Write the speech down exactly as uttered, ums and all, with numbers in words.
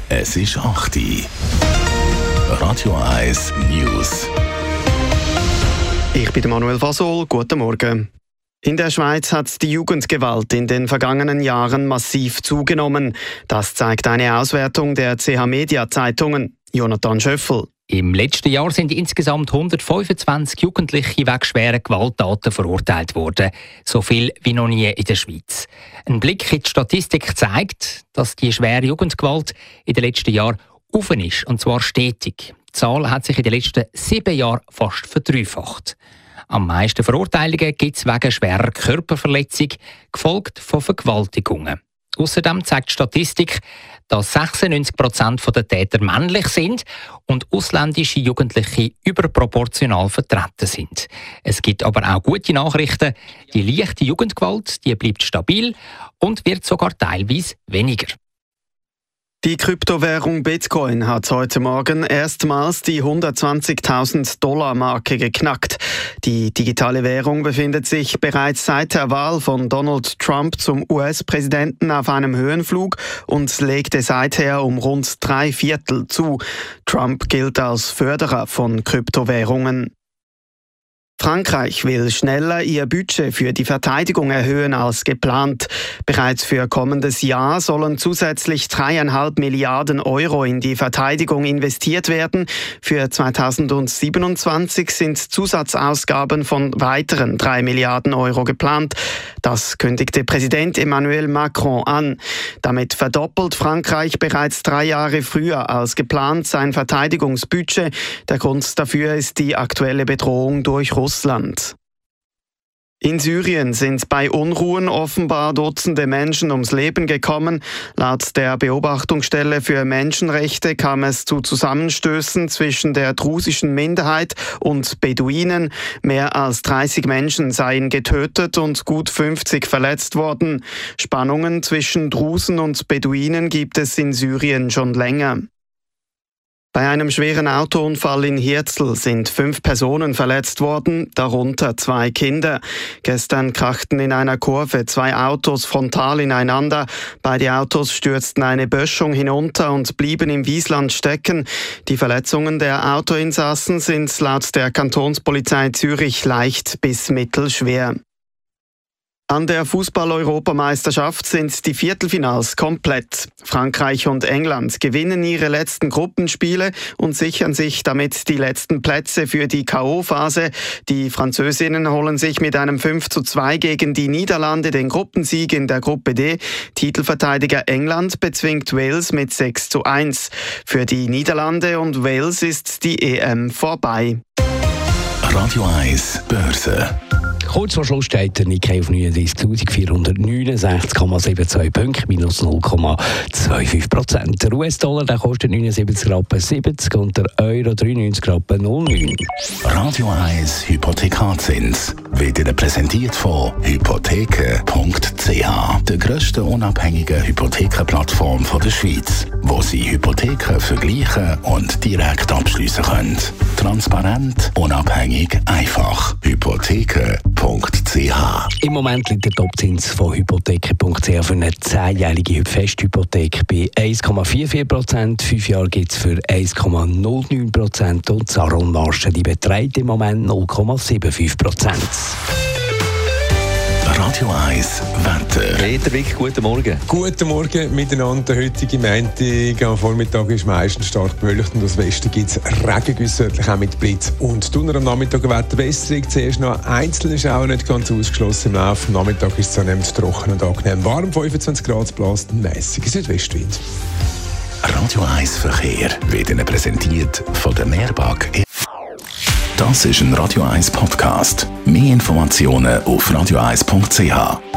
Es ist acht Uhr. Radio eins News. Ich bin Manuel Fasol. Guten Morgen. In der Schweiz hat die Jugendgewalt in den vergangenen Jahren massiv zugenommen. Das zeigt eine Auswertung der C H Media Zeitungen. Jonathan Schöffel. Im letzten Jahr sind insgesamt hundertfünfundzwanzig Jugendliche wegen schwerer Gewalttaten verurteilt worden. So viel wie noch nie in der Schweiz. Ein Blick in die Statistik zeigt, dass die schwere Jugendgewalt in den letzten Jahren offen ist, und zwar stetig. Die Zahl hat sich in den letzten sieben Jahren fast verdreifacht. Am meisten Verurteilungen gibt es wegen schwerer Körperverletzung, gefolgt von Vergewaltigungen. Außerdem zeigt die Statistik, dass sechsundneunzig Prozent der Täter männlich sind und ausländische Jugendliche überproportional vertreten sind. Es gibt aber auch gute Nachrichten. Die leichte Jugendgewalt, die bleibt stabil und wird sogar teilweise weniger. Die Kryptowährung Bitcoin hat heute Morgen erstmals die hundertzwanzigtausend Dollar Marke geknackt. Die digitale Währung befindet sich bereits seit der Wahl von Donald Trump zum U S-Präsidenten auf einem Höhenflug und legte seither um rund drei Viertel zu. Trump gilt als Förderer von Kryptowährungen. Frankreich will schneller ihr Budget für die Verteidigung erhöhen als geplant. Bereits für kommendes Jahr sollen zusätzlich dreieinhalb Milliarden Euro in die Verteidigung investiert werden. Für zweitausendsiebenundzwanzig sind Zusatzausgaben von weiteren drei Milliarden Euro geplant. Das kündigte Präsident Emmanuel Macron an. Damit verdoppelt Frankreich bereits drei Jahre früher als geplant sein Verteidigungsbudget. Der Grund dafür ist die aktuelle Bedrohung durch Russland. Russland. In Syrien sind bei Unruhen offenbar Dutzende Menschen ums Leben gekommen. Laut der Beobachtungsstelle für Menschenrechte kam es zu Zusammenstößen zwischen der drusischen Minderheit und Beduinen. Mehr als dreißig Menschen seien getötet und gut fünfzig verletzt worden. Spannungen zwischen Drusen und Beduinen gibt es in Syrien schon länger. Bei einem schweren Autounfall in Hirzel sind fünf Personen verletzt worden, darunter zwei Kinder. Gestern krachten in einer Kurve zwei Autos frontal ineinander. Beide Autos stürzten eine Böschung hinunter und blieben im Wiesland stecken. Die Verletzungen der Autoinsassen sind laut der Kantonspolizei Zürich leicht bis mittelschwer. An der Fußball-Europameisterschaft sind die Viertelfinals komplett. Frankreich und England gewinnen ihre letzten Gruppenspiele und sichern sich damit die letzten Plätze für die K O-Phase. Die Französinnen holen sich mit einem fünf zu zwei gegen die Niederlande den Gruppensieg in der Gruppe D. Titelverteidiger England bezwingt Wales mit sechs zu eins. Für die Niederlande und Wales ist die E M vorbei. Radio eins Börse. Kurz vor Schluss steht der Nikkei auf neununddreißigtausendvierhundertneunundsechzig Komma zweiundsiebzig Punkte, minus null Komma fünfundzwanzig Prozent. Der U S-Dollar der kostet neunundsiebzig Rappen siebzig und der Euro dreiundneunzig Rappen null neun. Radio eins Hypothekarzins wird Ihnen präsentiert von hypotheken punkt c h, der grössten unabhängigen Hypothekenplattform der Schweiz, wo Sie Hypotheken vergleichen und direkt abschliessen können. Transparent, unabhängig, einfach. Hypotheken punkt c h. Im Moment liegt der Topzins von hypotheken punkt c h für eine zehnjährige Festhypothek bei eins Komma vierundvierzig Prozent. Fünf Jahre gibt es für eins Komma null neun Prozent und die Saron-Marge die beträgt im Moment null Komma fünfundsiebzig Prozent. Radio eins Wetter. Peter Wick, guten Morgen. Guten Morgen miteinander. Der heutige Montag am Vormittag ist meistens stark bewölkt und aus Westen gibt es Regengüsse, örtlich auch mit Blitz und Donner. Am Nachmittag eine Wetterbesserung. Zuerst noch einzelne Schauer, nicht ganz ausgeschlossen. Im Laufe des Nachmittags ist es zunehmend trocken und angenehm warm. fünfundzwanzig Grad, bläst ein mässiger Südwestwind. Radio eins Verkehr wird Ihnen präsentiert von der Mehrbank. Das ist ein Radio eins Podcast. Mehr Informationen auf radio eins punkt c h.